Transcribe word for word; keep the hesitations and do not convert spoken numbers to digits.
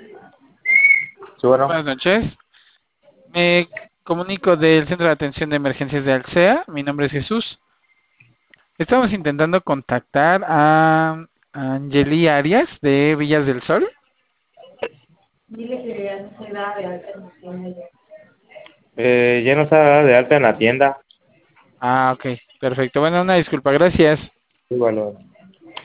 Sí, bueno, Buenas noches. Me comunico del Centro de Atención de Emergencias de Alsea. Mi nombre es Jesús. Estamos intentando contactar a Angeli Arias de Villas del Sol. eh, ya no está de alta en la tienda. Ah, ok, perfecto. Bueno, una disculpa, gracias. Sí, bueno.